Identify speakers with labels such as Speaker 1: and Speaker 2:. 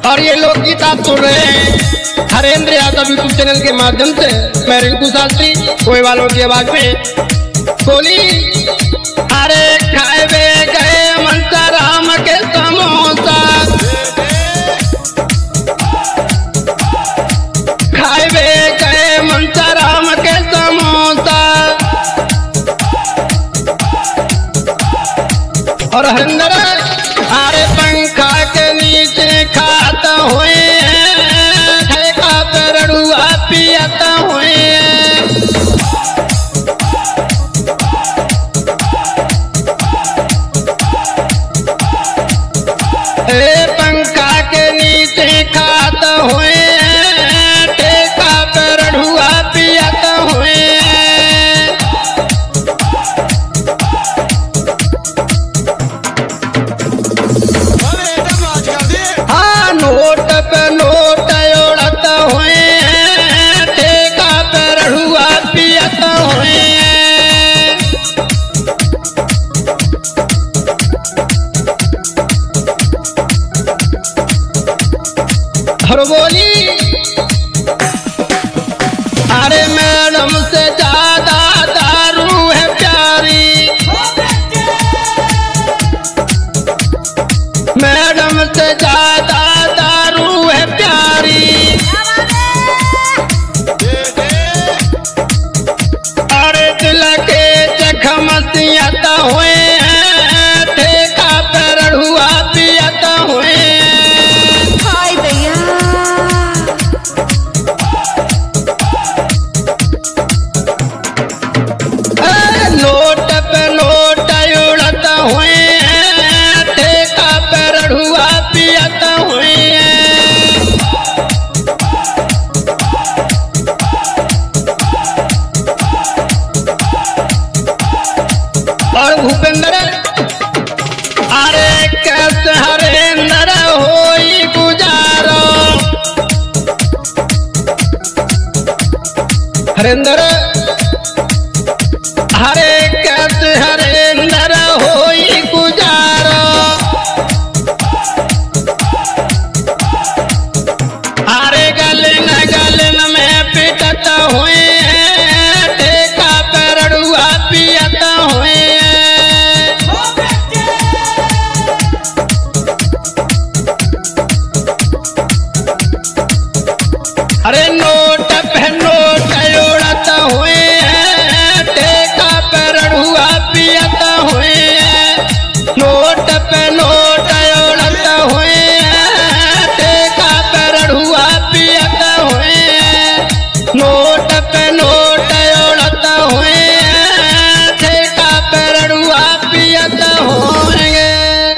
Speaker 1: और ये लोकगीत आप सुन रहे हैं हरेंद्र यादव यूट्यूब चैनल के माध्यम से। मैं रिंकू शास्त्री कोई वालों की आवाज में बोली। अरे खाए गए मनसा राम के समोसा, खाए गए मनसा राम के समोसा। और हरिंदर अरे पंखा के नीचे खाता हुए ठेका पर रड़ुआ पियाता हुए। पंखा के नीचे खाता हुए ठेका पर रड़ुआ पियाता हुए। नोट पे नोट उड़ता हुए ठेका पे रड़ुआ पियाता हुए। और बोली अरे मैडम से ज्यादा दारू है प्यारी, मैडम से ज्यादा पियाता हुए ठेका पर रड़ुआ पियाता हुए।
Speaker 2: हाय भैया
Speaker 1: नोट पे नोट उड़ता हुए ठेका पर रड़ुआ पियाता हुए। और भूपेंद्र अरे कैसे हरेंद्र होई गुजारो, हरेंद्र हरे कैसे हरेंद्र होई गुजारो। अरे गलन में पिटता हुए ठेका पर रड़ुआ पियाता हुए। अरे नोट पे नोट उड़ता हुए ठेका पे रड़ुआ पियाता हुए। नोट पे नोट